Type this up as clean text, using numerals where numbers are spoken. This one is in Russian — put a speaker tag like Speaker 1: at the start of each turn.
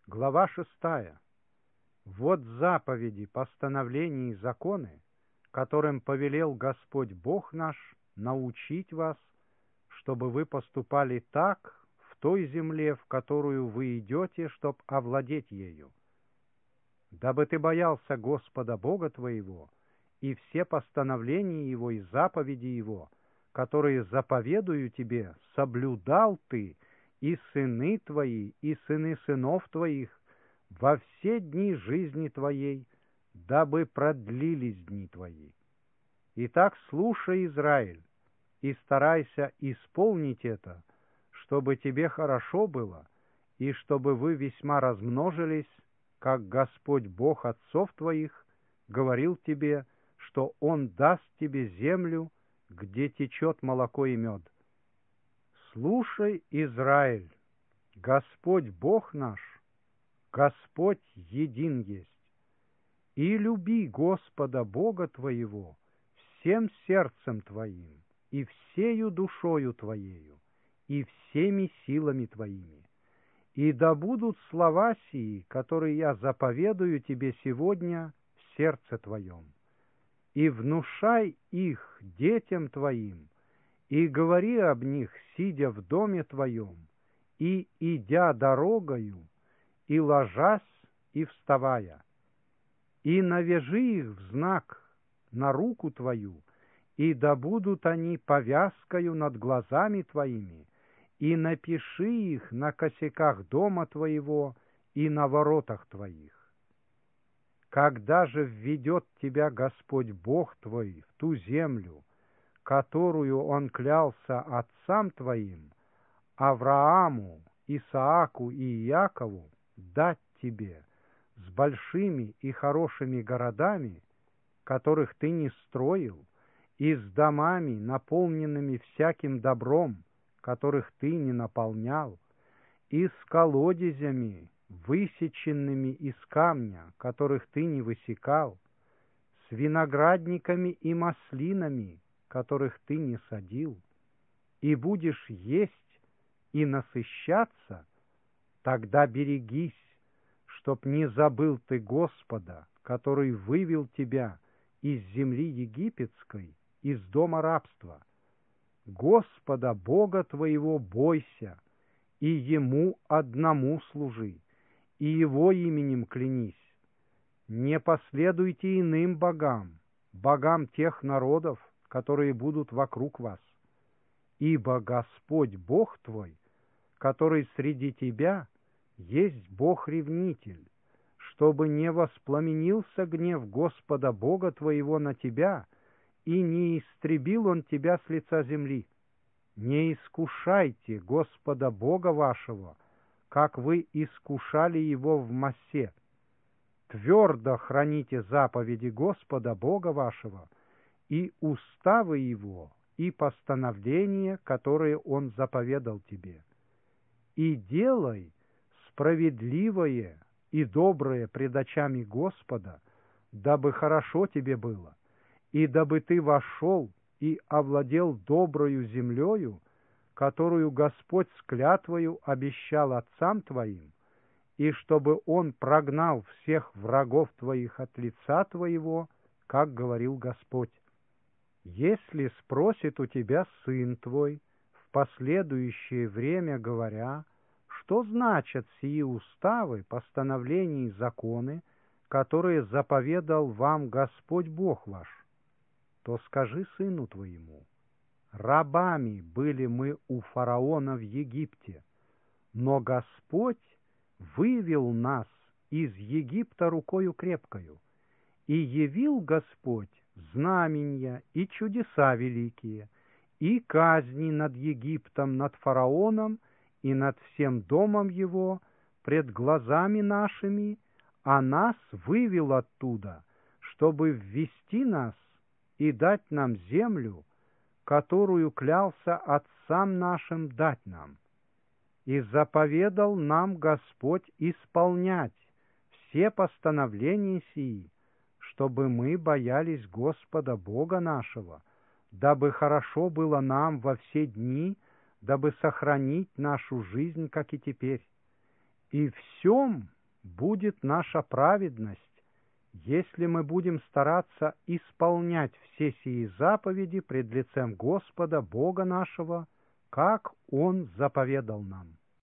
Speaker 1: Глава 6. Вот заповеди, постановления и законы, которым повелел Господь Бог наш научить вас, чтобы вы поступали так в той земле, в которую вы идете, чтоб овладеть ею. Дабы ты боялся Господа Бога твоего, и все постановления Его и заповеди Его, которые заповедую тебе, соблюдал ты, и сыны твои, и сыны сынов твоих, во все дни жизни твоей, дабы продлились дни твои. Итак, слушай, Израиль, и старайся исполнить это, чтобы тебе хорошо было, и чтобы вы весьма размножились, как Господь Бог отцов твоих говорил тебе, что Он даст тебе землю, где течет молоко и мед. Слушай, Израиль, Господь Бог наш, Господь един есть. И люби Господа Бога твоего всем сердцем твоим, и всею душою твоею, и всеми силами твоими. И да будут слова сии, которые я заповедую тебе сегодня в сердце твоем. И внушай их детям твоим, и говори об них, сидя в доме твоем, и идя дорогою, и ложась, и вставая. И навяжи их в знак на руку твою, и да будут они повязкою над глазами твоими, и напиши их на косяках дома твоего и на воротах твоих. Когда же введет тебя Господь Бог твой в ту землю, которую Он клялся отцам твоим, Аврааму, Исааку и Иакову, дать тебе, с большими и хорошими городами, которых ты не строил, и с домами, наполненными всяким добром, которых ты не наполнял, и с колодезями, высеченными из камня, которых ты не высекал, с виноградниками и маслинами, которых ты не садил, и будешь есть и насыщаться, тогда берегись, чтоб не забыл ты Господа, который вывел тебя из земли египетской, из дома рабства. Господа Бога твоего бойся, и Ему одному служи, и Его именем клянись. Не последуйте иным богам, богам тех народов, которые будут вокруг вас. Ибо Господь Бог твой, который среди тебя, есть Бог-ревнитель, чтобы не воспламенился гнев Господа Бога твоего на тебя, и не истребил Он тебя с лица земли. Не искушайте Господа Бога вашего, как вы искушали Его в Массе. Твердо храните заповеди Господа Бога вашего и уставы Его, и постановления, которые Он заповедал тебе. И делай справедливое и доброе пред очами Господа, дабы хорошо тебе было, и дабы ты вошел и овладел доброю землею, которую Господь с клятвою обещал отцам твоим, и чтобы Он прогнал всех врагов твоих от лица твоего, как говорил Господь. Если спросит у тебя сын твой в последующее время, говоря, что значат сии уставы, постановления и законы, которые заповедал вам Господь Бог ваш, то скажи сыну твоему: рабами были мы у фараона в Египте, но Господь вывел нас из Египта рукою крепкою, и явил Господь знамения и чудеса великие, и казни над Египтом, над фараоном и над всем домом его пред глазами нашими, а нас вывел оттуда, чтобы ввести нас и дать нам землю, которую клялся отцам нашим дать нам. И заповедал нам Господь исполнять все постановления сии, чтобы мы боялись Господа Бога нашего, дабы хорошо было нам во все дни, дабы сохранить нашу жизнь, как и теперь. И всем будет наша праведность, если мы будем стараться исполнять все сии заповеди пред лицем Господа Бога нашего, как Он заповедал нам.